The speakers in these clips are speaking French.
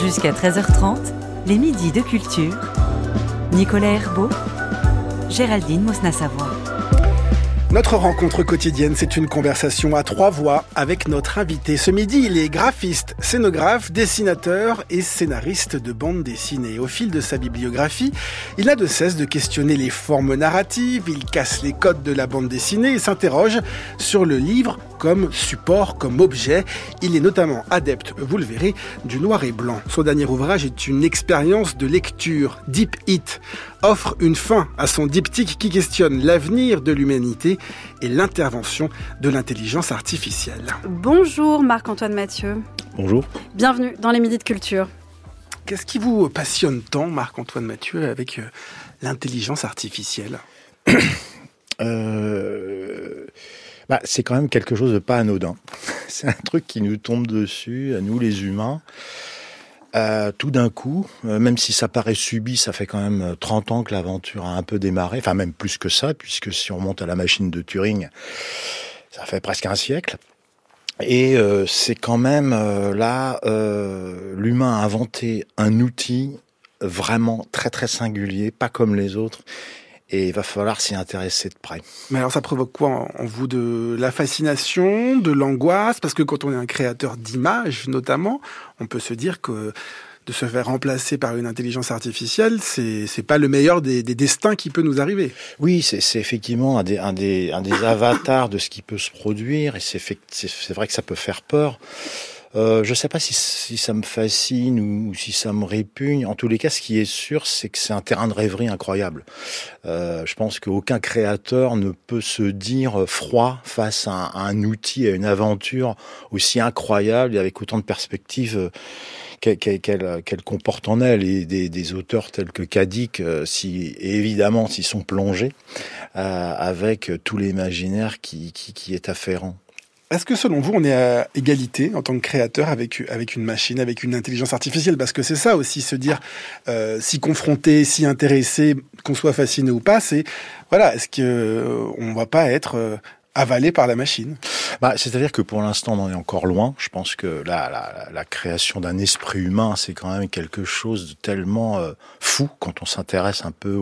Jusqu'à 13h30, les midis de culture. Nicolas Herbeau, Géraldine Mosna-Savoie. Notre rencontre quotidienne, c'est une conversation à trois voix avec notre invité. Ce midi, il est graphiste, scénographe, dessinateur et scénariste de bande dessinée. Au fil de sa bibliographie, il n'a de cesse de questionner les formes narratives, il casse les codes de la bande dessinée et s'interroge sur le livre comme support, comme objet. Il est notamment adepte, vous le verrez, du noir et blanc. Son dernier ouvrage est une expérience de lecture. Deep It offre une fin à son diptyque qui questionne l'avenir de l'humanité et l'intervention de l'intelligence artificielle. Bonjour Marc-Antoine Mathieu. Bonjour. Bienvenue dans les Midis de Culture. Qu'est-ce qui vous passionne tant, Marc-Antoine Mathieu, avec l'intelligence artificielle ? C'est quand même quelque chose de pas anodin. C'est un truc qui nous tombe dessus, à nous les humains. Tout d'un coup, même si ça paraît subi, ça fait quand même 30 ans que l'aventure a un peu démarré, enfin même plus que ça, puisque si on remonte à la machine de Turing, ça fait presque un siècle. Et c'est quand même l'humain a inventé un outil vraiment très très singulier, pas comme les autres. Et il va falloir s'y intéresser de près. Mais alors ça provoque quoi en vous? De la fascination, de l'angoisse? Parce que quand on est un créateur d'images notamment, on peut se dire que de se faire remplacer par une intelligence artificielle, c'est pas le meilleur des destins qui peut nous arriver. Oui, c'est effectivement un des avatars de ce qui peut se produire, et c'est vrai que ça peut faire peur. Je sais pas si ça me fascine ou si ça me répugne. En tous les cas, ce qui est sûr, c'est que c'est un terrain de rêverie incroyable. Je pense qu'aucun créateur ne peut se dire froid face à un outil, à une aventure aussi incroyable et avec autant de perspectives qu'elle comporte en elle. Et des auteurs tels que Cadic, évidemment, s'y sont plongés avec tout l'imaginaire qui est afférent. Est-ce que selon vous, on est à égalité en tant que créateur avec une machine, avec une intelligence artificielle? Parce que c'est ça aussi, se dire s'y confronter, s'y intéresser, qu'on soit fasciné ou pas, c'est voilà, est-ce que on va pas être avalé par la machine? C'est-à-dire que pour l'instant, on en est encore loin. Je pense que la création d'un esprit humain, c'est quand même quelque chose de tellement fou quand on s'intéresse un peu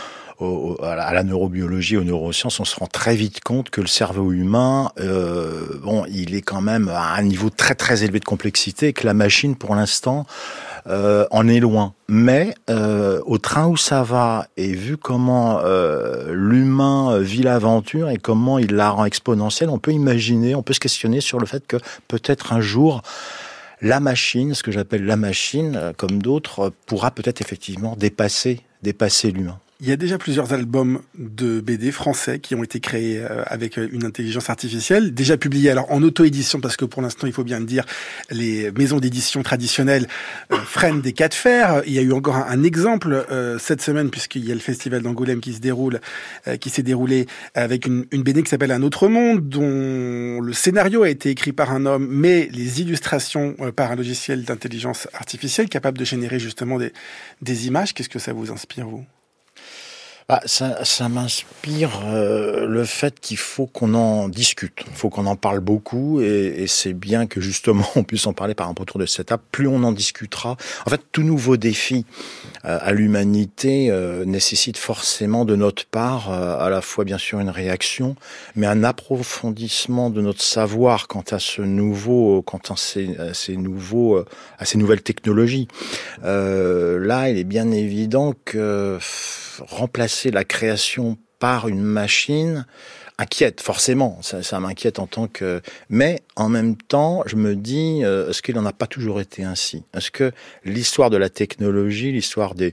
à la neurobiologie, aux neurosciences. On se rend très vite compte que le cerveau humain, il est quand même à un niveau très très élevé de complexité, et que la machine, pour l'instant, en est loin. Mais au train où ça va, et vu comment l'humain vit l'aventure et comment il la rend exponentielle, on peut se questionner sur le fait que peut-être un jour, la machine, ce que j'appelle la machine, comme d'autres, pourra peut-être effectivement dépasser l'humain. Il y a déjà plusieurs albums de BD français qui ont été créés avec une intelligence artificielle, déjà publiés alors en auto-édition, parce que pour l'instant, il faut bien le dire, les maisons d'édition traditionnelles freinent des cas de fer. Il y a eu encore un exemple cette semaine, puisqu'il y a le festival d'Angoulême qui s'est déroulé avec une BD qui s'appelle Un autre monde, dont le scénario a été écrit par un homme, mais les illustrations par un logiciel d'intelligence artificielle capable de générer justement des images. Qu'est-ce que ça vous inspire, vous ? Ça m'inspire le fait qu'il faut qu'on en discute, il faut qu'on en parle beaucoup, et c'est bien que justement on puisse en parler par exemple autour de cette table. Plus on en discutera, en fait, tout nouveau défi à l'humanité nécessite forcément de notre part à la fois bien sûr une réaction, mais un approfondissement de notre savoir quant à ces nouvelles technologies. Là, il est bien évident que remplacer la création par une machine inquiète, forcément. Ça m'inquiète en tant que... Mais, en même temps, je me dis, est-ce qu'il n'en a pas toujours été ainsi? Est-ce que l'histoire de la technologie, l'histoire de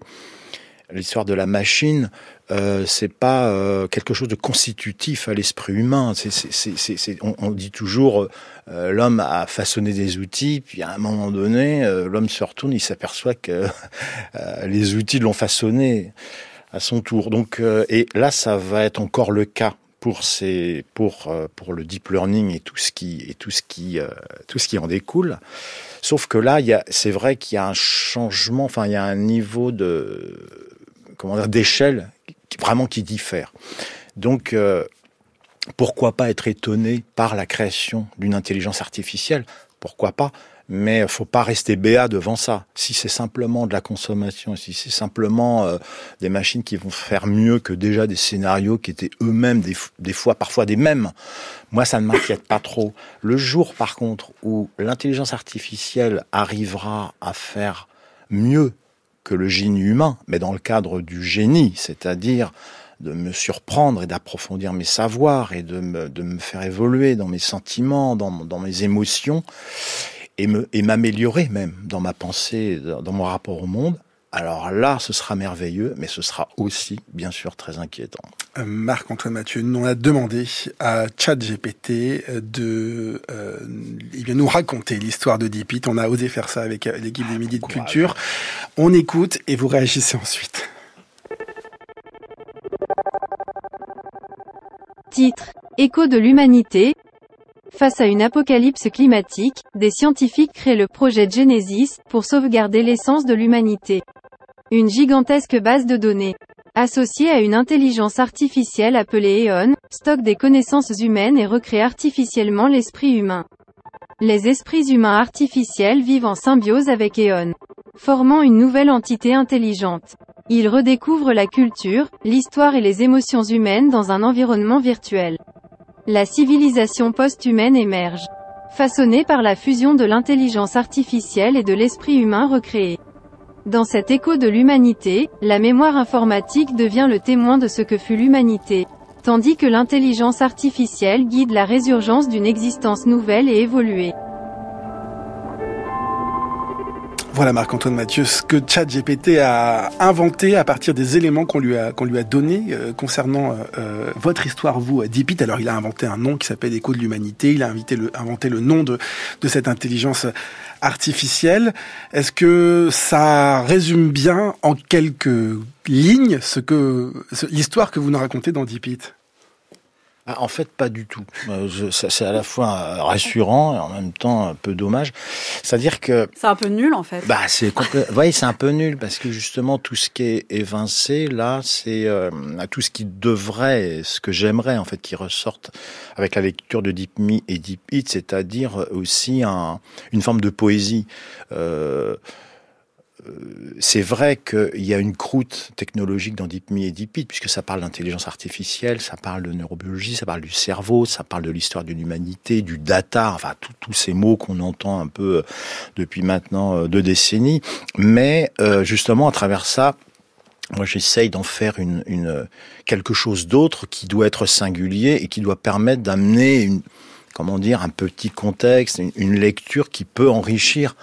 la machine, c'est pas quelque chose de constitutif à l'esprit humain? On dit toujours, l'homme a façonné des outils, puis à un moment donné, l'homme se retourne, il s'aperçoit que les outils l'ont façonné à son tour. Donc, et là, ça va être encore le cas pour le deep learning et tout ce qui en découle. Sauf que là, c'est vrai qu'il y a un changement, enfin, il y a un niveau d'échelle qui diffère. Donc, pourquoi pas être étonné par la création d'une intelligence artificielle? Pourquoi pas? Mais faut pas rester béat devant ça. Si c'est simplement de la consommation, si c'est simplement des machines qui vont faire mieux que déjà des scénarios qui étaient eux-mêmes des fois parfois des mêmes, moi ça ne m'inquiète pas trop. Le jour par contre où l'intelligence artificielle arrivera à faire mieux que le génie humain, mais dans le cadre du génie, c'est-à-dire de me surprendre et d'approfondir mes savoirs et de me faire évoluer dans mes sentiments, dans mes émotions, et m'améliorer même dans ma pensée, dans mon rapport au monde, alors là, ce sera merveilleux, mais ce sera aussi, bien sûr, très inquiétant. Marc-Antoine Mathieu, on a demandé à ChatGPT de nous raconter l'histoire de DeepIt. On a osé faire ça avec l'équipe des Midi de Culture. On écoute et vous réagissez ensuite. Titre : Écho de l'humanité. Face à une apocalypse climatique, des scientifiques créent le projet Genesis pour sauvegarder l'essence de l'humanité. Une gigantesque base de données, associée à une intelligence artificielle appelée Aeon, stocke des connaissances humaines et recrée artificiellement l'esprit humain. Les esprits humains artificiels vivent en symbiose avec Aeon, formant une nouvelle entité intelligente. Ils redécouvrent la culture, l'histoire et les émotions humaines dans un environnement virtuel. La civilisation post-humaine émerge, façonnée par la fusion de l'intelligence artificielle et de l'esprit humain recréé. Dans cet écho de l'humanité, la mémoire informatique devient le témoin de ce que fut l'humanité, tandis que l'intelligence artificielle guide la résurgence d'une existence nouvelle et évoluée. Voilà Marc-Antoine Mathieu, ce que ChatGPT a inventé à partir des éléments qu'on lui a donnés concernant votre histoire, vous, DeepIt. Alors il a inventé un nom qui s'appelle Écho de l'humanité, il a inventé le nom de cette intelligence artificielle. Est-ce que ça résume bien en quelques lignes l'histoire que vous nous racontez dans DeepIt ? En fait, pas du tout. C'est à la fois rassurant et en même temps un peu dommage. C'est-à-dire que... C'est un peu nul, en fait. Oui, c'est un peu nul, parce que justement, tout ce qui est évincé, là, c'est tout ce qui devrait, ce que j'aimerais, en fait, qui ressorte avec la lecture de DeepMe et DeepIt, c'est-à-dire aussi une forme de poésie. C'est vrai qu'il y a une croûte technologique dans DeepMe et DeepIt, puisque ça parle d'intelligence artificielle, ça parle de neurobiologie, ça parle du cerveau, ça parle de l'histoire de l'humanité, du data, enfin tous ces mots qu'on entend un peu depuis maintenant 2 décennies. Mais justement, à travers ça, moi j'essaye d'en faire quelque chose d'autre qui doit être singulier et qui doit permettre d'amener un petit contexte, une lecture qui peut enrichir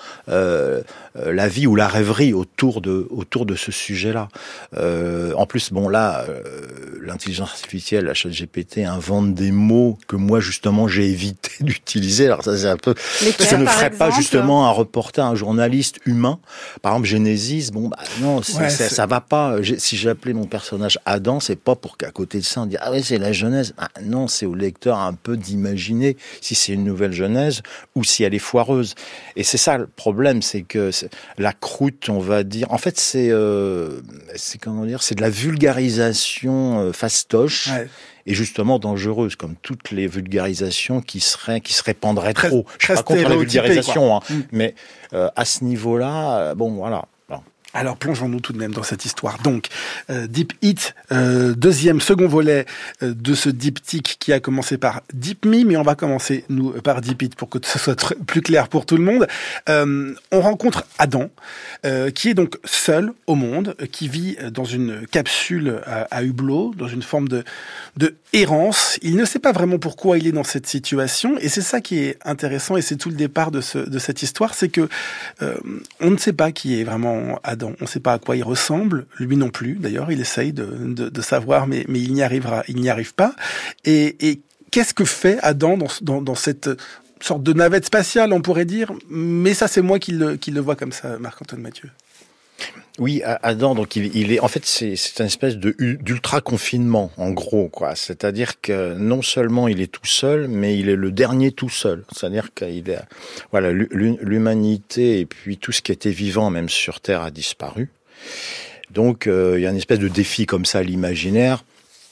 la vie ou la rêverie autour de ce sujet-là. En plus, l'intelligence artificielle, la ChatGPT, invente des mots que moi justement j'ai évité d'utiliser. Alors ça, c'est un peu, ça ne ferait pas justement un reporter, un journaliste humain. Par exemple, Genesis, non, ça va pas. Si j'ai appelé mon personnage Adam, c'est pas pour qu'à côté de ça on dise c'est la Genèse. Non, c'est au lecteur un peu d'imaginer si c'est une nouvelle Genèse ou si elle est foireuse. Et c'est ça le problème, c'est que la croûte, on va dire, en fait c'est de la vulgarisation fastoche. Ouais. Et justement dangereuse, comme toutes les vulgarisations qui se répandraient trop. Je suis pas contre la vulgarisation, mais à ce niveau-là, voilà. Alors plongeons-nous tout de même dans cette histoire. Donc, DeepIt, second volet de ce diptyque qui a commencé par DeepMe, mais on va commencer, nous, par DeepIt pour que ce soit plus clair pour tout le monde. On rencontre Adam, qui est donc seul au monde, qui vit dans une capsule à hublot, dans une forme de errance. Il ne sait pas vraiment pourquoi il est dans cette situation, et c'est ça qui est intéressant, et c'est tout le départ de cette histoire, c'est que on ne sait pas qui est vraiment Adam. On ne sait pas à quoi il ressemble, lui non plus. D'ailleurs, il essaye de savoir, mais il n'y arrive pas. Et qu'est-ce que fait Adam dans cette sorte de navette spatiale, on pourrait dire. Mais ça, c'est moi qui le vois comme ça, Marc-Antoine Mathieu. Oui, Adam, donc il est, en fait, c'est une espèce d'ultra confinement, en gros, quoi. C'est-à-dire que non seulement il est tout seul, mais il est le dernier tout seul. C'est-à-dire qu'il est, voilà, l'humanité et puis tout ce qui était vivant, même sur Terre, a disparu. Donc, il y a une espèce de défi comme ça à l'imaginaire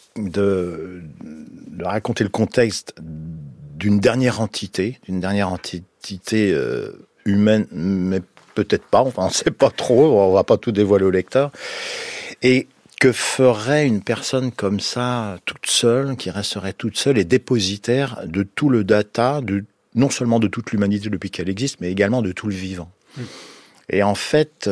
de raconter le contexte d'une dernière entité humaine, mais peut-être pas, enfin on ne sait pas trop, on va pas tout dévoiler au lecteur. Et que ferait une personne comme ça, toute seule, qui resterait toute seule et dépositaire de tout le data, non seulement de toute l'humanité depuis qu'elle existe, mais également de tout le vivant. Et en fait,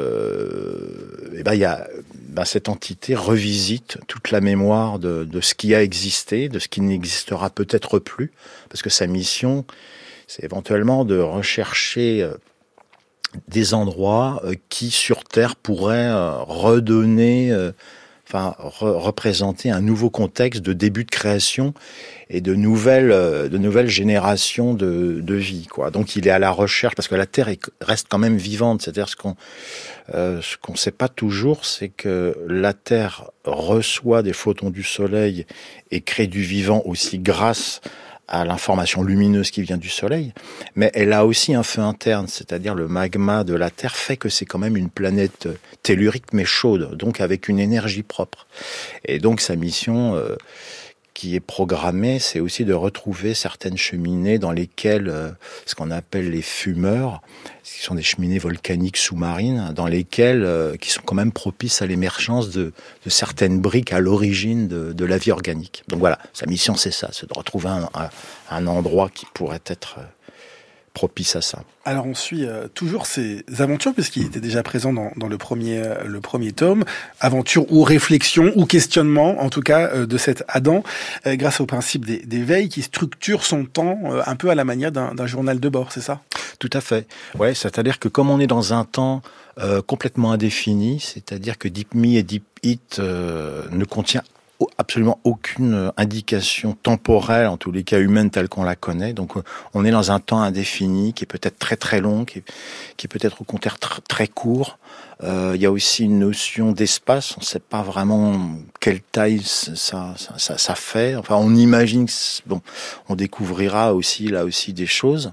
cette entité revisite toute la mémoire de ce qui a existé, de ce qui n'existera peut-être plus, parce que sa mission, c'est éventuellement de rechercher des endroits qui, sur Terre, pourraient redonner, représenter un nouveau contexte de début de création et de nouvelles générations de vie, quoi. Donc il est à la recherche, parce que la Terre reste quand même vivante. C'est-à-dire ce qu'on sait pas toujours, c'est que la Terre reçoit des photons du Soleil et crée du vivant aussi grâce à l'information lumineuse qui vient du Soleil, mais elle a aussi un feu interne, c'est-à-dire le magma de la Terre fait que c'est quand même une planète tellurique mais chaude, donc avec une énergie propre. Et donc sa mission qui est programmée, c'est aussi de retrouver certaines cheminées dans lesquelles, ce qu'on appelle les fumeurs, qui sont des cheminées volcaniques sous-marines, dans lesquelles, qui sont quand même propices à l'émergence de certaines briques à l'origine de la vie organique. Donc voilà, sa mission c'est ça, c'est de retrouver un endroit qui pourrait être propice à ça. Alors on suit toujours ces aventures, puisqu'il était déjà présent dans le premier tome, aventure ou réflexion ou questionnement, en tout cas de cet Adam, grâce au principe d'éveil qui structure son temps un peu à la manière d'un journal de bord, c'est ça ? Tout à fait. Ouais, c'est-à-dire que comme on est dans un temps complètement indéfini, c'est-à-dire que Deep Me et Deep It ne contient absolument aucune indication temporelle, en tous les cas humaine telle qu'on la connaît. Donc on est dans un temps indéfini qui est peut-être très très long, qui est peut-être au contraire très court. Il y a aussi une notion d'espace, on ne sait pas vraiment quelle taille ça fait. Enfin, on imagine que on découvrira aussi là aussi des choses.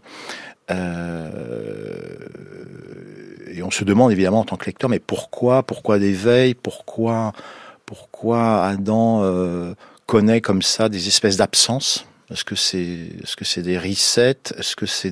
Et on se demande évidemment en tant que lecteur, mais pourquoi d'éveil, pourquoi Adam connaît comme ça des espèces d'absences? Est-ce que c'est des resets? Est-ce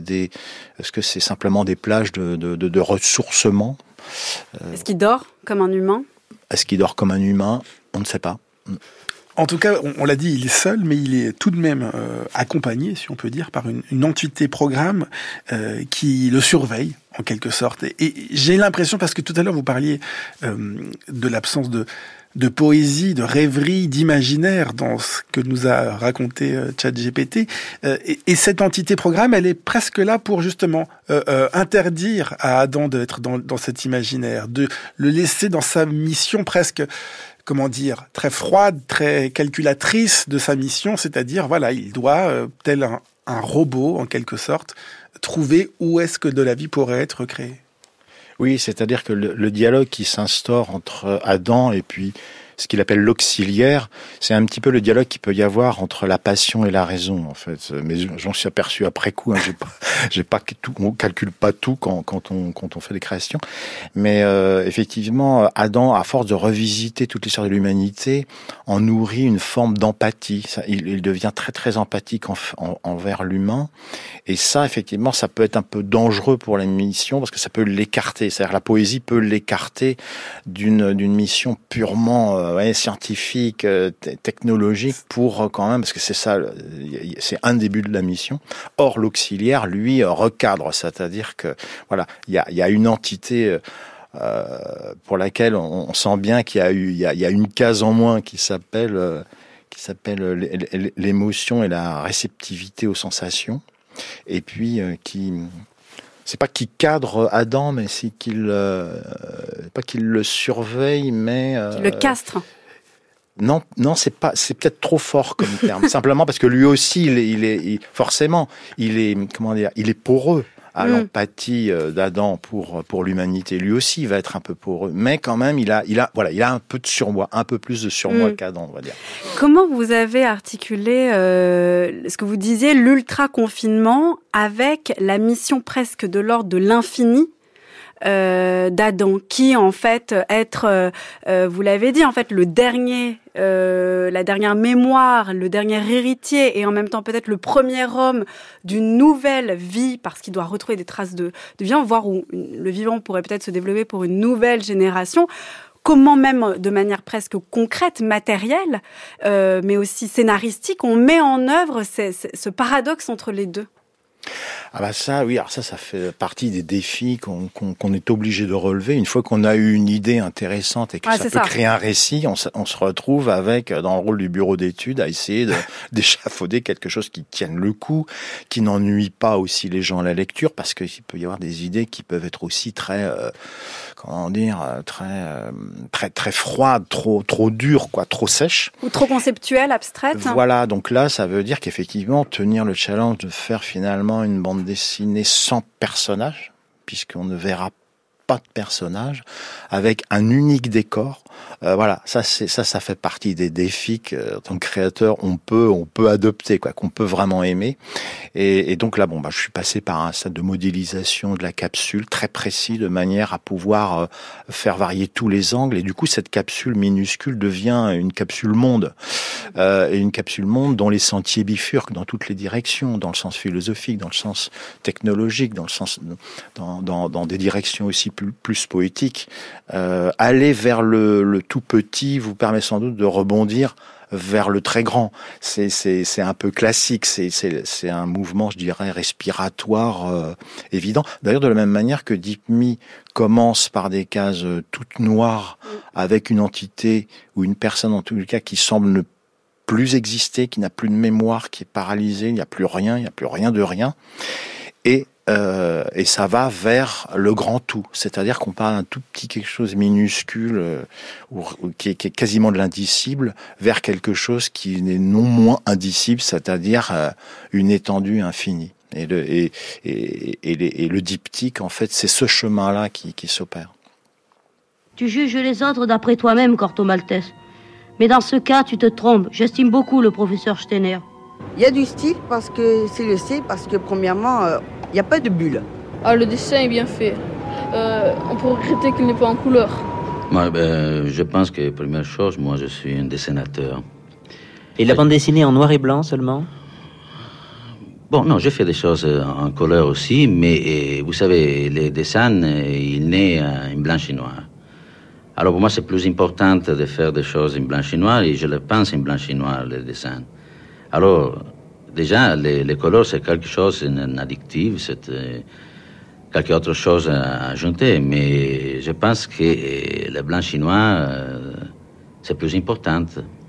que c'est simplement des plages de ressourcement? Est-ce qu'il dort comme un humain? Est-ce qu'il dort comme un humain? On ne sait pas. En tout cas, on l'a dit, il est seul, mais il est tout de même accompagné, si on peut dire, par une entité programme qui le surveille, en quelque sorte. Et j'ai l'impression, parce que tout à l'heure, vous parliez de l'absence de poésie, de rêverie, d'imaginaire dans ce que nous a raconté ChatGPT. Et cette entité programme, elle est presque là pour justement interdire à Adam d'être dans cet imaginaire, de le laisser dans sa mission presque, comment dire, très froide, très calculatrice de sa mission, c'est-à-dire, voilà, il doit, tel un robot en quelque sorte, trouver où est-ce que de la vie pourrait être créée. Oui, c'est-à-dire que le dialogue qui s'instaure entre Adam et puis ce qu'il appelle l'auxiliaire, c'est un petit peu le dialogue qu'il peut y avoir entre la passion et la raison, en fait. Mais j'en suis aperçu après coup, hein, j'ai pas tout, on calcule pas tout quand on fait des créations. Mais effectivement, Adam, à force de revisiter toute l'histoire de l'humanité, en nourrit une forme d'empathie. Il devient très très empathique envers l'humain. Et ça, effectivement, ça peut être un peu dangereux pour la mission parce que ça peut l'écarter. C'est-à-dire la poésie peut l'écarter d'une mission purement scientifique, technologique pour quand même, parce que c'est ça, c'est un début de la mission. Or, l'auxiliaire, lui, recadre, c'est-à-dire que voilà, il y a une entité pour laquelle on sent bien qu'il y a une case en moins qui s'appelle l'émotion et la réceptivité aux sensations, et puis c'est pas qu'il cadre Adam, mais c'est qu'il pas qu'il le surveille, mais le castre. Non, c'est peut-être trop fort comme terme. Simplement parce que lui aussi, il est forcément, il est poreux à l'empathie d'Adam pour l'humanité. Lui aussi, il va être un peu poreux, mais quand même, il a un peu de surmoi, un peu plus de surmoi qu'Adam, on va dire. Comment vous avez articulé ce que vous disiez, l'ultra-confinement, avec la mission presque de l'ordre de l'infini d'Adam, qui en fait être, vous l'avez dit, en fait le dernier, la dernière mémoire, le dernier héritier et en même temps peut-être le premier homme d'une nouvelle vie parce qu'il doit retrouver des traces de vivant, voire où le vivant pourrait peut-être se développer pour une nouvelle génération. Comment même de manière presque concrète, matérielle, mais aussi scénaristique, on met en œuvre ce paradoxe entre les deux. Ah bah ça, oui, alors ça fait partie des défis qu'on est obligé de relever. Une fois qu'on a eu une idée intéressante et que ça peut créer un récit, on se retrouve avec, dans le rôle du bureau d'études, à essayer d'échafauder quelque chose qui tienne le coup, qui n'ennuie pas aussi les gens à la lecture, parce qu'il peut y avoir des idées qui peuvent être aussi très, très froides, trop dures, quoi, trop sèches. Ou trop conceptuelles, abstraites. Voilà, donc là, ça veut dire qu'effectivement, tenir le challenge de faire finalement une bande dessinée sans personnage, puisqu'on ne verra pas de personnage, avec un unique décor. Voilà, ça fait partie des défis que, en tant que créateur, on peut adopter, quoi, qu'on peut vraiment aimer. Et donc là, je suis passé par un stade de modélisation de la capsule très précis, de manière à pouvoir faire varier tous les angles. Et du coup, cette capsule minuscule devient une capsule monde, et une capsule monde dont les sentiers bifurquent dans toutes les directions, dans le sens philosophique, dans le sens technologique, dans le sens dans des directions aussi plus poétiques. Aller vers le tout petit vous permet sans doute de rebondir vers le très grand. C'est un peu classique, c'est un mouvement, je dirais, respiratoire évident. D'ailleurs, de la même manière que Deep Me commence par des cases toutes noires, avec une entité ou une personne en tout cas qui semble ne plus exister, qui n'a plus de mémoire, qui est paralysée, il n'y a plus rien de rien. Et ça va vers le grand tout, c'est-à-dire qu'on parle d'un tout petit quelque chose minuscule qui est quasiment de l'indicible vers quelque chose qui n'est non moins indicible, c'est-à-dire une étendue infinie. Et le diptyque, en fait, c'est ce chemin-là qui s'opère. Tu juges les autres d'après toi-même, Corto Maltese. Mais dans ce cas, tu te trompes. J'estime beaucoup le professeur Steiner. Il y a du style parce que c'est le style, parce que premièrement, il n'y a pas de bulle. Ah, le dessin est bien fait. On peut regretter qu'il n'est pas en couleur. Moi, je pense que, première chose, moi, je suis un dessinateur. Et la bande dessinée en noir et blanc seulement ? Bon, non, j'ai fait des choses en couleur aussi, mais vous savez, les dessins, il naît en blanc et noir. Alors pour moi, c'est plus important de faire des choses en blanc et noir, et je le pense en blanc et noir, les dessins. Alors, déjà, les couleurs, c'est quelque chose d'addictif, c'est quelque autre chose à ajouter, mais je pense que le blanc et noir, c'est plus important.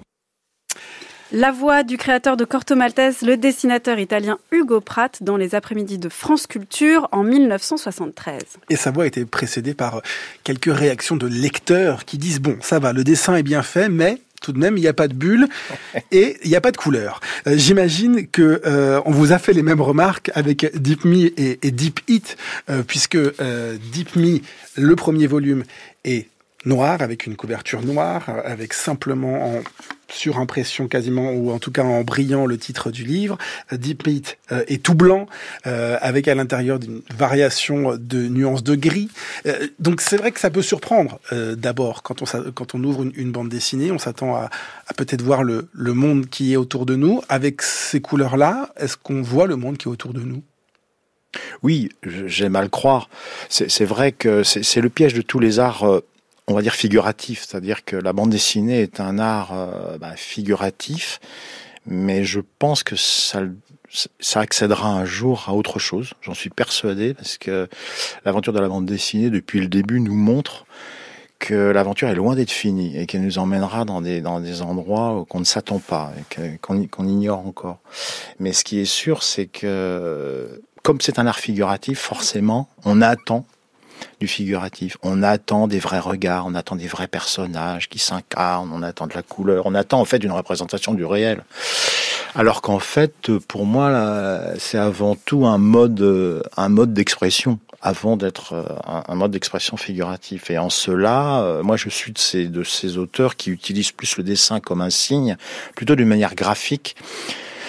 La voix du créateur de Corto Maltese, le dessinateur italien Ugo Pratt, dans les après-midi de France Culture en 1973. Et sa voix a été précédée par quelques réactions de lecteurs qui disent « Bon, ça va, le dessin est bien fait, mais... » tout de même, il n'y a pas de bulle et il n'y a pas de couleur. J'imagine que on vous a fait les mêmes remarques avec Deep Me et Deep It, puisque Deep Me, le premier volume, est noir, avec une couverture noire, avec simplement en surimpression quasiment, ou en tout cas en brillant le titre du livre. Deep It est tout blanc, avec à l'intérieur une variation de nuances de gris. Donc c'est vrai que ça peut surprendre d'abord quand on ouvre une bande dessinée, on s'attend à peut-être voir le monde qui est autour de nous. Avec ces couleurs-là, est-ce qu'on voit le monde qui est autour de nous ? Oui, j'aime à le croire. C'est vrai que c'est le piège de tous les arts, on va dire figuratif, c'est-à-dire que la bande dessinée est un art figuratif, mais je pense que ça accédera un jour à autre chose, j'en suis persuadé, parce que l'aventure de la bande dessinée, depuis le début, nous montre que l'aventure est loin d'être finie et qu'elle nous emmènera dans des endroits qu'on ne s'attend pas et qu'on ignore encore. Mais ce qui est sûr, c'est que, comme c'est un art figuratif, forcément, on attend du figuratif. On attend des vrais regards, on attend des vrais personnages qui s'incarnent, on attend de la couleur, on attend en fait une représentation du réel. Alors qu'en fait, pour moi, là, c'est avant tout un mode d'expression, avant d'être un mode d'expression figuratif. Et en cela, moi, je suis de ces auteurs qui utilisent plus le dessin comme un signe, plutôt d'une manière graphique,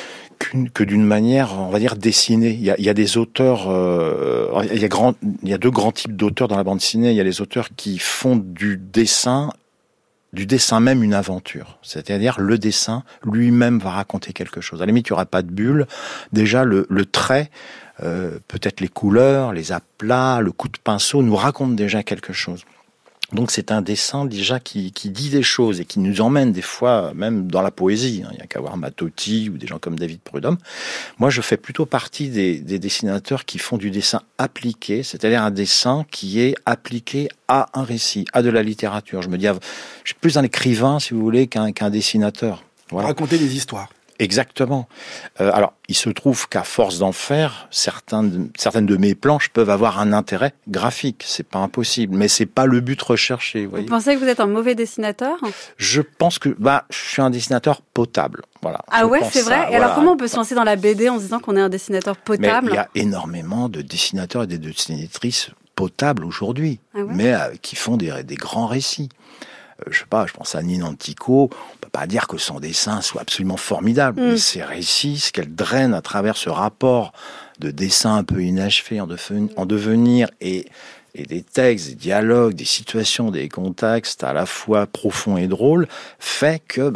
que d'une manière, on va dire, dessinée. Il y a des auteurs, il y a deux grands types d'auteurs dans la bande dessinée. Il y a les auteurs qui font du dessin même une aventure. C'est-à-dire, le dessin lui-même va raconter quelque chose. À la limite, il n'y aura pas de bulle. Déjà, le trait, peut-être les couleurs, les aplats, le coup de pinceau nous racontent déjà quelque chose. Donc c'est un dessin déjà qui dit des choses et qui nous emmène des fois même dans la poésie. Il n'y a qu'à voir Matauti ou des gens comme David Prudhomme. Moi, je fais plutôt partie des dessinateurs qui font du dessin appliqué, c'est-à-dire un dessin qui est appliqué à un récit, à de la littérature. Je suis plus un écrivain, si vous voulez, qu'un dessinateur. Voilà. Raconter des histoires. Exactement. Alors, il se trouve qu'à force d'en faire, certaines de mes planches peuvent avoir un intérêt graphique. C'est pas impossible, mais c'est pas le but recherché. Vous pensez que vous êtes un mauvais dessinateur ? Je pense que je suis un dessinateur potable. Voilà. Ah ouais, c'est vrai. Et alors, comment on peut se lancer dans la BD en se disant qu'on est un dessinateur potable ? Mais il y a énormément de dessinateurs et de dessinatrices potables aujourd'hui, mais qui font des grands récits. Je pense à Nina Antico, on peut pas dire que son dessin soit absolument formidable, mais ses récits, ce qu'elle draine à travers ce rapport de dessin un peu inachevé en devenir et des textes, des dialogues, des situations, des contextes à la fois profonds et drôles, fait que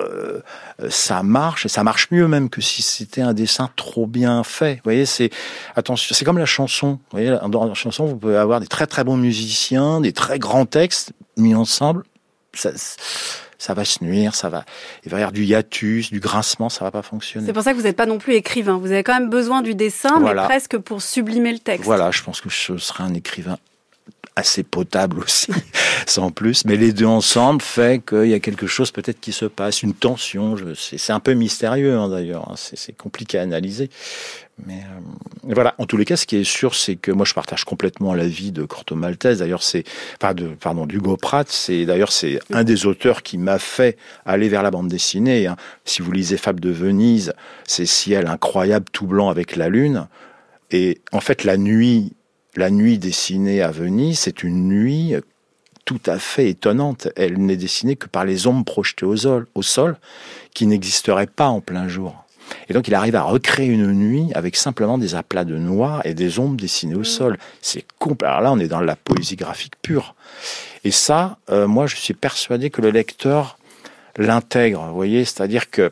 ça marche, et ça marche mieux même que si c'était un dessin trop bien fait. Vous voyez, c'est comme la chanson. Vous voyez, dans la chanson, vous pouvez avoir des très très bons musiciens, des très grands textes mis ensemble. Ça va se nuire, il va y avoir du hiatus, du grincement, ça va pas fonctionner. C'est pour ça que vous n'êtes pas non plus écrivain. Vous avez quand même besoin du dessin, mais presque pour sublimer le texte. Voilà, je pense que je serai un écrivain assez potable aussi, sans plus. Mais les deux ensemble fait qu'il y a quelque chose peut-être qui se passe, une tension. C'est un peu mystérieux d'ailleurs, c'est compliqué à analyser. Mais voilà, en tous les cas, ce qui est sûr, c'est que moi, je partage complètement l'avis de Corto Maltese. D'ailleurs, d'Hugo Pratt. C'est un des auteurs qui m'a fait aller vers la bande dessinée. Si vous lisez Fables de Venise, ces ciels incroyables, tout blanc avec la lune. Et en fait, la nuit dessinée à Venise, c'est une nuit tout à fait étonnante. Elle n'est dessinée que par les ombres projetées au sol, qui n'existeraient pas en plein jour. Et donc, il arrive à recréer une nuit avec simplement des aplats de noir et des ombres dessinées au sol. Alors là, on est dans la poésie graphique pure. Et ça, moi, je suis persuadé que le lecteur l'intègre. Vous voyez, c'est-à-dire que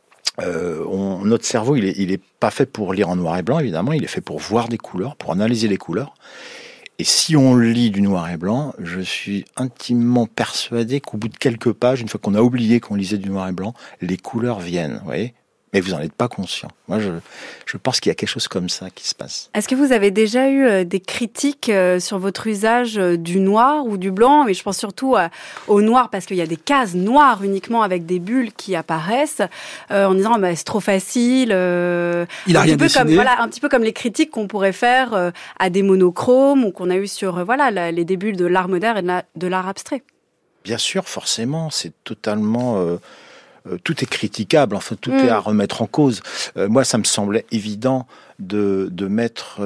notre cerveau, il est pas fait pour lire en noir et blanc, évidemment. Il est fait pour voir des couleurs, pour analyser les couleurs. Et si on lit du noir et blanc, je suis intimement persuadé qu'au bout de quelques pages, une fois qu'on a oublié qu'on lisait du noir et blanc, les couleurs viennent. Vous voyez ? Mais vous n'en êtes pas conscient. Moi, je pense qu'il y a quelque chose comme ça qui se passe. Est-ce que vous avez déjà eu des critiques sur votre usage du noir ou du blanc ? Mais je pense surtout au noir, parce qu'il y a des cases noires uniquement avec des bulles qui apparaissent, en disant c'est trop facile. Il a rien dessiné. Un petit peu comme les critiques qu'on pourrait faire à des monochromes, ou qu'on a eu sur les débuts de l'art moderne et de l'art abstrait. Bien sûr, forcément, c'est totalement... tout est critiquable, enfin tout est à remettre en cause. Moi, ça me semblait évident de mettre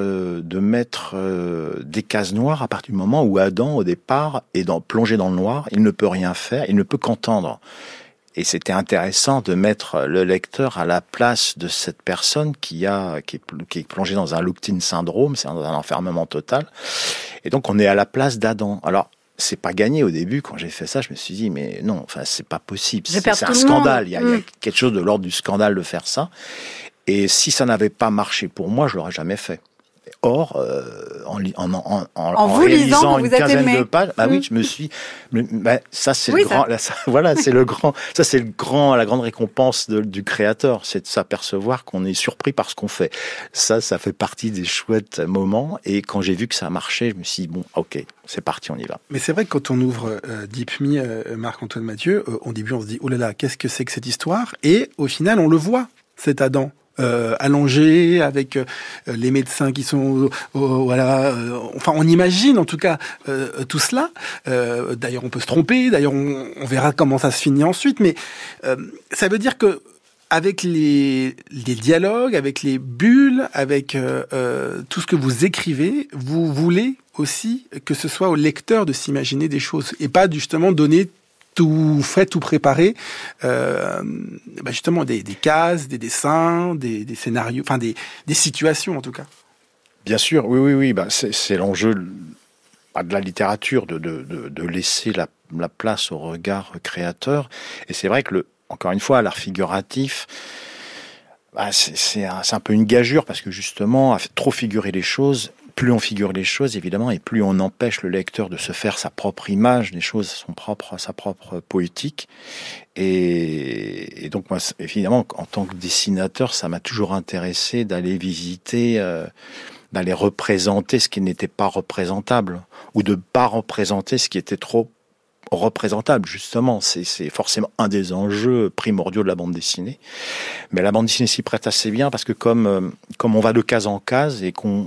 des cases noires à partir du moment où Adam, au départ, est plongé dans le noir. Il ne peut rien faire, il ne peut qu'entendre. Et c'était intéressant de mettre le lecteur à la place de cette personne qui est plongée dans un locked-in syndrome, c'est dans un enfermement total. Et donc, on est à la place d'Adam. Alors, c'est pas gagné au début. Quand j'ai fait ça, je me suis dit, mais non, enfin, c'est pas possible. C'est un scandale. Il y a quelque chose de l'ordre du scandale de faire ça. Et si ça n'avait pas marché pour moi, je l'aurais jamais fait. Or, en réalisant une quinzaine de pages, je me suis, ça c'est la grande récompense du créateur, c'est de s'apercevoir qu'on est surpris par ce qu'on fait. Ça fait partie des chouettes moments. Et quand j'ai vu que ça marchait, je me suis dit bon, ok, c'est parti, on y va. Mais c'est vrai que quand on ouvre Deep Me, Marc-Antoine Mathieu, au début on se dit oh là là, qu'est-ce que c'est que cette histoire ? Et au final, on le voit, cet Adam. Allongé avec les médecins qui sont enfin on imagine en tout cas tout cela. D'ailleurs on peut se tromper, d'ailleurs on verra comment ça se finit ensuite, mais ça veut dire que avec les dialogues, avec les bulles, avec tout ce que vous écrivez, vous voulez aussi que ce soit au lecteur de s'imaginer des choses et pas justement donner tout fait, tout préparé, justement des cases, des dessins, des scénarios, enfin des situations en tout cas. Bien sûr, oui. C'est l'enjeu de la littérature, de laisser la place au regard créateur. Et c'est vrai que encore une fois, l'art figuratif, c'est un peu une gageure parce que justement, à trop figurer les choses, plus on figure les choses, évidemment, et plus on empêche le lecteur de se faire sa propre image, des choses, sa propre poétique. Et donc, moi, évidemment, en tant que dessinateur, ça m'a toujours intéressé d'aller visiter, d'aller représenter ce qui n'était pas représentable, ou de pas représenter ce qui était trop représentable, justement. C'est forcément un des enjeux primordiaux de la bande dessinée. Mais la bande dessinée s'y prête assez bien parce que comme on va de case en case et qu'on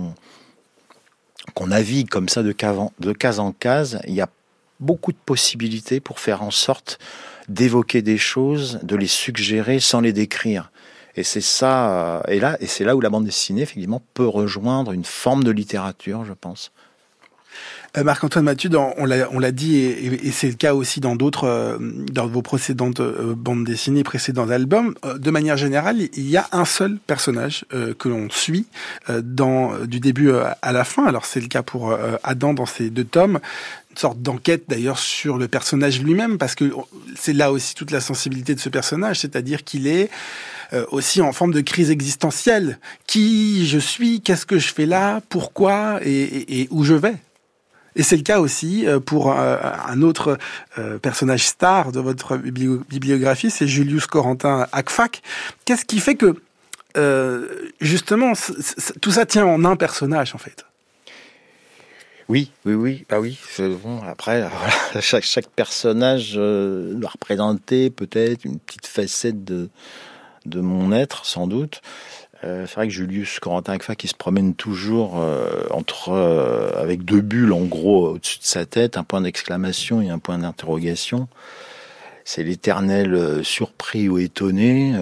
navigue comme ça de case en case, il y a beaucoup de possibilités pour faire en sorte d'évoquer des choses, de les suggérer sans les décrire. Et c'est ça, et c'est là où la bande dessinée, effectivement, peut rejoindre une forme de littérature, je pense. Marc-Antoine Mathieu, on l'a dit, et c'est le cas aussi dans vos précédentes bandes dessinées, précédents albums. De manière générale, il y a un seul personnage que l'on suit du début à la fin. Alors c'est le cas pour Adam dans ces 2 tomes. Une sorte d'enquête d'ailleurs sur le personnage lui-même, parce que c'est là aussi toute la sensibilité de ce personnage, c'est-à-dire qu'il est aussi en forme de crise existentielle. Qui je suis, qu'est-ce que je fais là, pourquoi et où je vais. Et c'est le cas aussi pour un autre personnage star de votre bibliographie, c'est Julius Corentin Akfak. Qu'est-ce qui fait que, justement, tout ça tient en un personnage, en fait? Oui. Bah oui. Bon, après, voilà, chaque personnage doit représenter peut-être une petite facette de mon être, sans doute. C'est vrai que Julius Corentin Akfak, qui se promène toujours avec 2 bulles en gros au-dessus de sa tête, un point d'exclamation et un point d'interrogation. C'est l'éternel surpris ou étonné,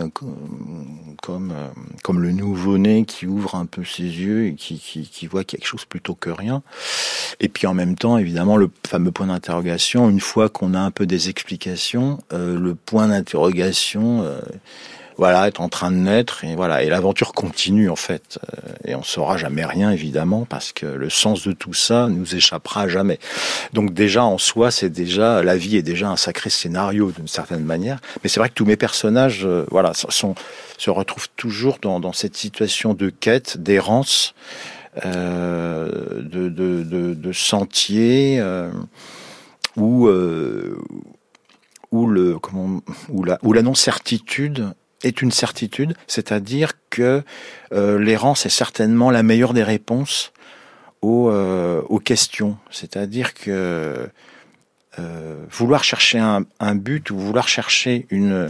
comme le nouveau-né qui ouvre un peu ses yeux et qui voit quelque chose plutôt que rien. Et puis en même temps, évidemment, le fameux point d'interrogation. Une fois qu'on a un peu des explications, le point d'interrogation est en train de naître et l'aventure continue en fait, et on saura jamais rien évidemment parce que le sens de tout ça nous échappera jamais. Donc déjà en soi, la vie est déjà un sacré scénario d'une certaine manière, mais c'est vrai que tous mes personnages se retrouvent toujours dans cette situation de quête, d'errance, de sentier où la non-certitude est une certitude, c'est-à-dire que l'errance est certainement la meilleure des réponses aux questions. C'est-à-dire que vouloir chercher un but ou vouloir chercher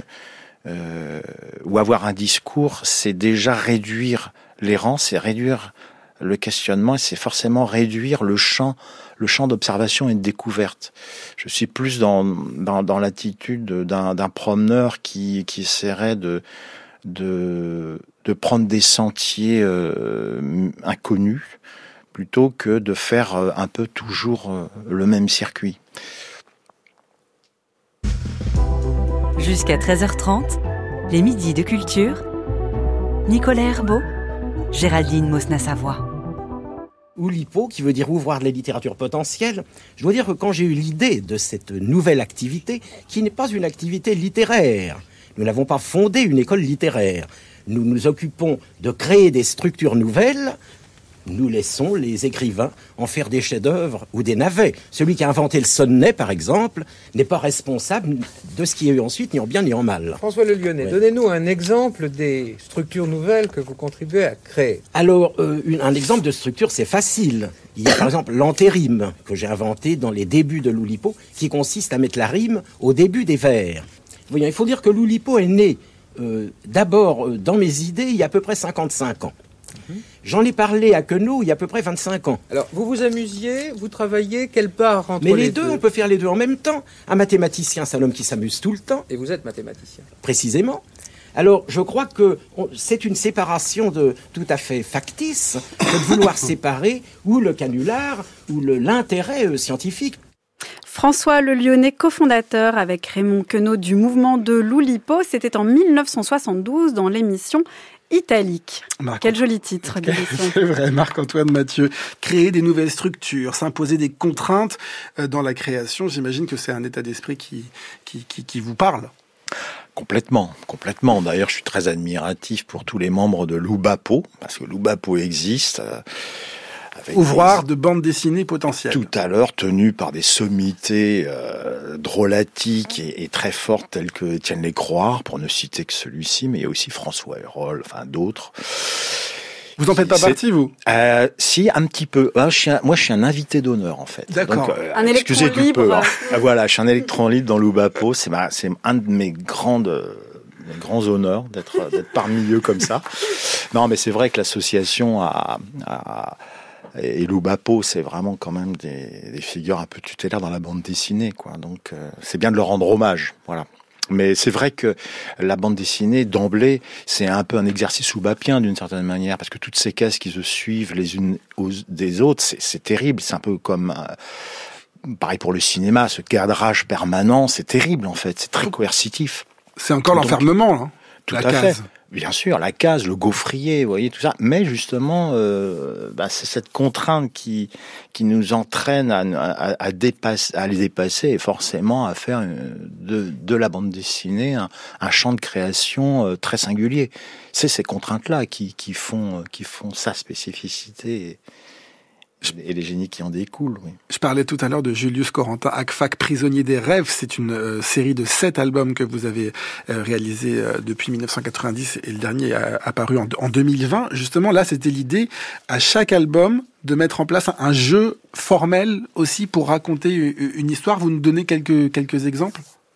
ou avoir un discours, c'est déjà réduire l'errance, c'est réduire le questionnement, et c'est forcément réduire le champ d'observation et de découverte. Je suis plus dans l'attitude d'un promeneur qui essaierait de prendre des sentiers inconnus plutôt que de faire un peu toujours le même circuit. Jusqu'à 13h30, les midis de culture. Nicolas Herbeau, Géraldine Mosna-Savoie. Oulipo, qui veut dire ouvroir de la littérature potentielle. Je dois dire que quand j'ai eu l'idée de cette nouvelle activité, qui n'est pas une activité littéraire, nous n'avons pas fondé une école littéraire. Nous nous occupons de créer des structures nouvelles. Nous laissons les écrivains en faire des chefs-d'œuvre ou des navets. Celui qui a inventé le sonnet, par exemple, n'est pas responsable de ce qui est eu ensuite, ni en bien ni en mal. François Le Lyonnais, donnez-nous un exemple des structures nouvelles que vous contribuez à créer. Alors, un exemple de structure, c'est facile. Il y a par exemple l'antérime, que j'ai inventé dans les débuts de l'Oulipo, qui consiste à mettre la rime au début des vers. Voyons, il faut dire que l'Oulipo est né d'abord dans mes idées il y a à peu près 55 ans. J'en ai parlé à Queneau il y a à peu près 25 ans. Alors, vous vous amusiez, vous travailliez, quelle part entre les deux? On peut faire les deux en même temps. Un mathématicien, c'est un homme qui s'amuse tout le temps. Et vous êtes mathématicien. Précisément. Alors, je crois que c'est une séparation tout à fait factice que de vouloir séparer ou le canular ou l'intérêt scientifique. François Le Lyonnais, cofondateur avec Raymond Queneau du mouvement de l'Oulipo. C'était en 1972 dans l'émission Italique. Quel joli titre d'émission. C'est vrai, Marc-Antoine Mathieu. Créer des nouvelles structures, s'imposer des contraintes dans la création, j'imagine que c'est un état d'esprit qui vous parle. Complètement. D'ailleurs, je suis très admiratif pour tous les membres de l'Oubapo, parce que l'Oubapo existe. Ouvroir de bande dessinée potentielle. Tout à l'heure, tenu par des sommités drôlatiques et très fortes, telles que Étienne Lécroix, pour ne citer que celui-ci, mais il y a aussi François Hérol, enfin d'autres. Vous en faites pas partie, vous? Si, un petit peu. Moi, je suis un invité d'honneur, en fait. D'accord. Donc, un électron libre. Voilà, je suis un électron libre dans l'Oubapo. C'est un de mes grands honneurs d'être parmi eux comme ça. Non, mais c'est vrai que l'association et l'Oubapo, c'est vraiment quand même des figures un peu tutélaires dans la bande dessinée, quoi. Donc, c'est bien de leur rendre hommage. Voilà. Mais c'est vrai que la bande dessinée, d'emblée, c'est un peu un exercice oubapien d'une certaine manière, parce que toutes ces cases qui se suivent les unes des autres, c'est terrible. C'est un peu comme pareil pour le cinéma, ce cadrage permanent, c'est terrible en fait, c'est très coercitif. C'est encore l'enfermement, là. Tout à fait. Bien sûr, la case, le gaufrier, vous voyez, tout ça. Mais justement, c'est cette contrainte qui nous entraîne à les dépasser et forcément à faire de la bande dessinée un champ de création très singulier. C'est ces contraintes-là qui font sa spécificité et les génies qui en découlent. Oui. Je parlais tout à l'heure de Julius Corentin Akfak, Prisonnier des rêves. C'est une série de 7 albums que vous avez réalisé depuis 1990 et le dernier a apparu en 2020. Justement, là, c'était l'idée, à chaque album, de mettre en place un jeu formel aussi pour raconter une histoire. Vous nous donnez quelques exemples ?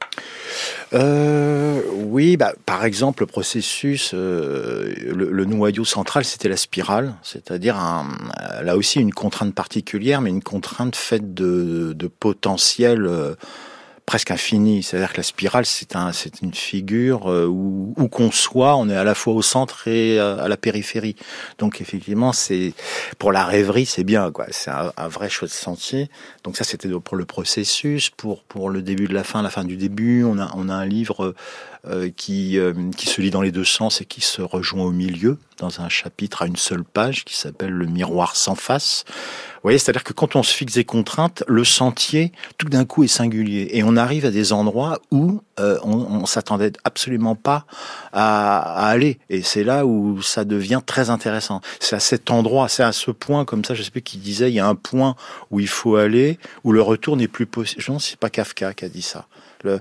Oui, par exemple, le processus, le noyau central, c'était la spirale, c'est-à-dire là aussi une contrainte particulière, mais une contrainte faite de potentiel presque infini. C'est-à-dire que la spirale, c'est une figure où qu'on soit, on est à la fois au centre et à la périphérie. Donc effectivement, c'est pour la rêverie, c'est bien, quoi. C'est un vrai chouette sentier. Donc ça, c'était pour le processus. Pour le début de la fin du début, on a un livre qui se lit dans les deux sens et qui se rejoint au milieu dans un chapitre à une seule page qui s'appelle Le miroir sans face. Vous voyez, c'est-à-dire que quand on se fixe des contraintes, le sentier, tout d'un coup, est singulier. Et on arrive à des endroits où on s'attendait absolument pas à aller. Et c'est là où ça devient très intéressant. C'est à cet endroit, c'est à ce point comme ça, je sais plus qui disait, il y a un point où il faut aller, où le retour n'est plus possible. Je ne sais pas Kafka qui a dit ça. Je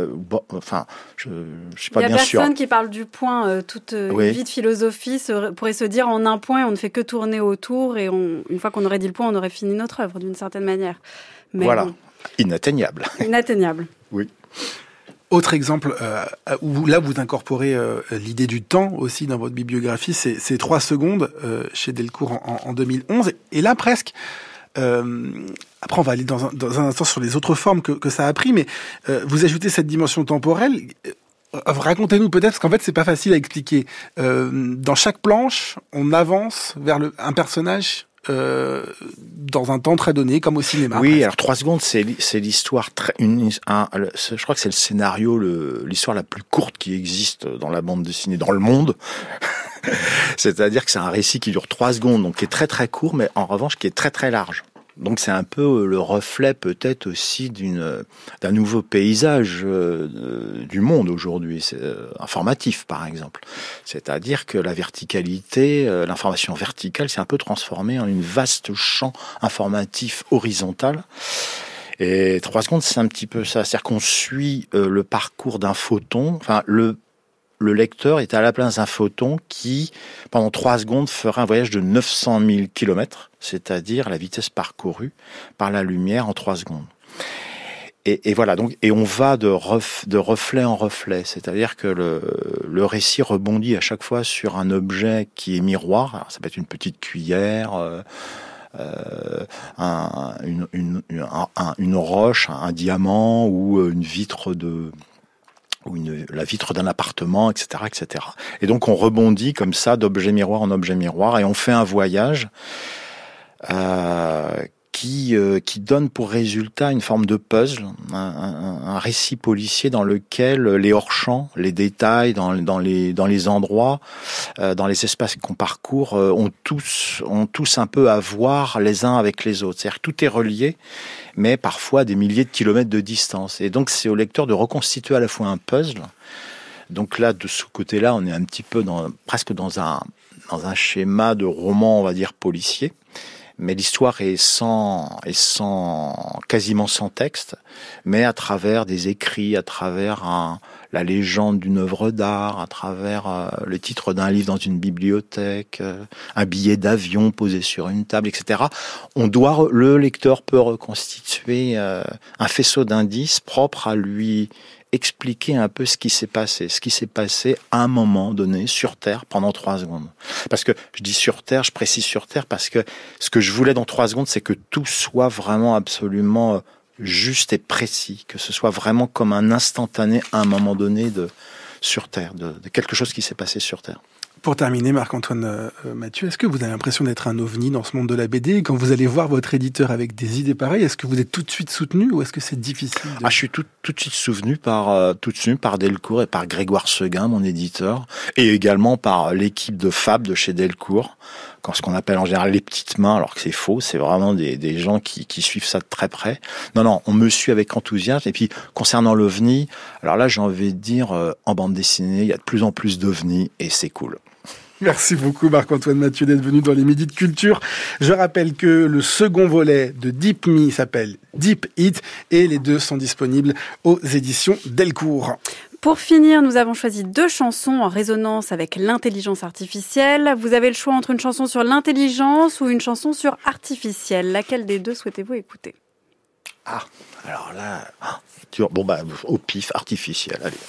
suis pas bien sûr. Il y a personne qui parle du point. Toute une vie de philosophie pourrait se dire en un point, on ne fait que tourner autour et une fois qu'on aurait dit le point, on aurait fini notre œuvre d'une certaine manière. Mais voilà, Inatteignable. Inatteignable. Oui. Autre exemple où là vous incorporez l'idée du temps aussi dans votre bibliographie, c'est 3 secondes chez Delcourt en 2011. Et là presque. Après, on va aller dans un instant sur les autres formes que ça a pris, mais vous ajoutez cette dimension temporelle. Racontez-nous peut-être, parce qu'en fait, c'est pas facile à expliquer. Dans chaque planche, on avance vers un personnage dans un temps très donné, comme au cinéma. Oui, presque. Alors 3 secondes, c'est l'histoire je crois que c'est le scénario, l'histoire la plus courte qui existe dans la bande dessinée dans le monde. C'est-à-dire que c'est un récit qui dure 3 secondes, donc qui est très très court, mais en revanche qui est très très large. Donc c'est un peu le reflet peut-être aussi d'un nouveau paysage du monde aujourd'hui, informatif par exemple. C'est-à-dire que la verticalité, l'information verticale s'est un peu transformée en une vaste champ informatif horizontal. Et 3 secondes, c'est un petit peu ça. C'est-à-dire qu'on suit le parcours d'un photon, enfin le lecteur est à la place d'un photon qui, pendant 3 secondes, fera un voyage de 900 000 km, c'est-à-dire la vitesse parcourue par la lumière en 3 secondes. Et voilà, donc, et on va de reflet en reflet, c'est-à-dire que le récit rebondit à chaque fois sur un objet qui est miroir. Alors, ça peut être une petite cuillère, une roche, un diamant ou une vitre la vitre d'un appartement, etc., etc. Et donc on rebondit comme ça d'objet miroir en objet miroir et on fait un voyage qui donne pour résultat une forme de puzzle, un récit policier dans lequel les hors-champs, les détails dans les endroits, dans les espaces qu'on parcourt, ont tous un peu à voir les uns avec les autres. C'est-à-dire que tout est relié, mais parfois à des milliers de kilomètres de distance. Et donc c'est au lecteur de reconstituer à la fois un puzzle. Donc là, de ce côté-là, on est un petit peu presque dans un schéma de roman, on va dire, policier. Mais l'histoire est quasiment sans texte, mais à travers des écrits, à travers la légende d'une œuvre d'art, à travers le titre d'un livre dans une bibliothèque, un billet d'avion posé sur une table, etc. Le lecteur peut reconstituer un faisceau d'indices propre à lui expliquer un peu ce qui s'est passé à un moment donné sur Terre pendant 3 secondes. Parce que je dis sur Terre, je précise sur Terre parce que ce que je voulais dans 3 secondes, c'est que tout soit vraiment absolument juste et précis, que ce soit vraiment comme un instantané à un moment donné sur Terre, de quelque chose qui s'est passé sur Terre. Pour terminer, Marc-Antoine Mathieu, est-ce que vous avez l'impression d'être un ovni dans ce monde de la BD? Et quand vous allez voir votre éditeur avec des idées pareilles, est-ce que vous êtes tout de suite soutenu ou est-ce que c'est difficile Je suis tout de suite soutenu par Delcourt et par Grégoire Seguin, mon éditeur, et également par l'équipe de Fab de chez Delcourt, ce qu'on appelle en général les petites mains, alors que c'est faux, c'est vraiment des gens qui suivent ça de très près. Non, on me suit avec enthousiasme. Et puis, concernant l'OVNI, alors là, j'ai envie de dire, en bande dessinée, il y a de plus en plus d'OVNI et c'est cool. Merci beaucoup Marc-Antoine Mathieu d'être venu dans les Midis de Culture. Je rappelle que le second volet de Deep Me s'appelle Deep It et les 2 sont disponibles aux éditions Delcourt. Pour finir, nous avons choisi 2 chansons en résonance avec l'intelligence artificielle. Vous avez le choix entre une chanson sur l'intelligence ou une chanson sur artificielle. Laquelle des 2 souhaitez-vous écouter ? Alors là, au pif, artificielle, allez.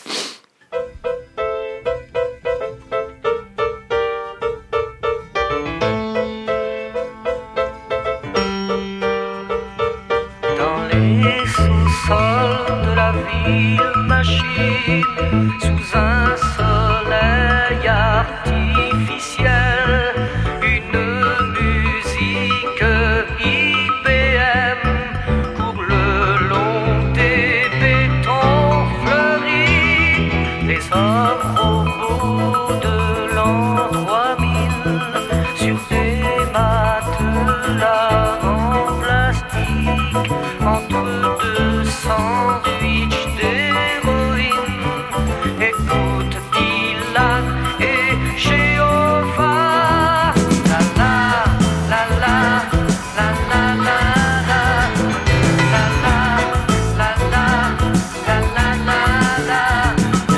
De la ville machine, sous un soleil artificiel, une musique IBM pour le long des bétons fleuris, les hommes robots de l'an 3000 sur des matelas en plastique entre 2 sandwich d'héroïne. Écoute Dylan et Jéhovah. La la la la la la la la la la la la la la la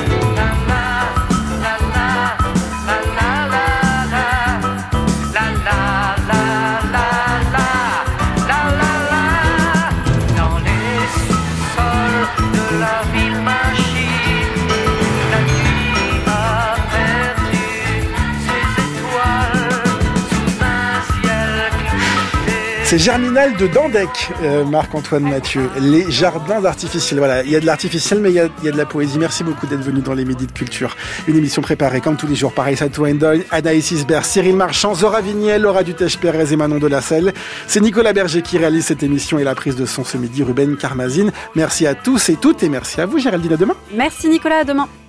C'est Germinal de Dandec, Marc-Antoine Mathieu. Les jardins artificiels. Voilà, il y a de l'artificiel, mais il y a de la poésie. Merci beaucoup d'être venu dans les Midis de Culture. Une émission préparée comme tous les jours par Aïssa Touendoy, Anaïs Isbert, Cyril Marchand, Zora Vignel, Laura Dutèche-Pérez et Manon Delacelle. C'est Nicolas Berger qui réalise cette émission et la prise de son ce midi, Ruben Karmazine. Merci à tous et toutes et merci à vous, Géraldine. À demain. Merci Nicolas, à demain.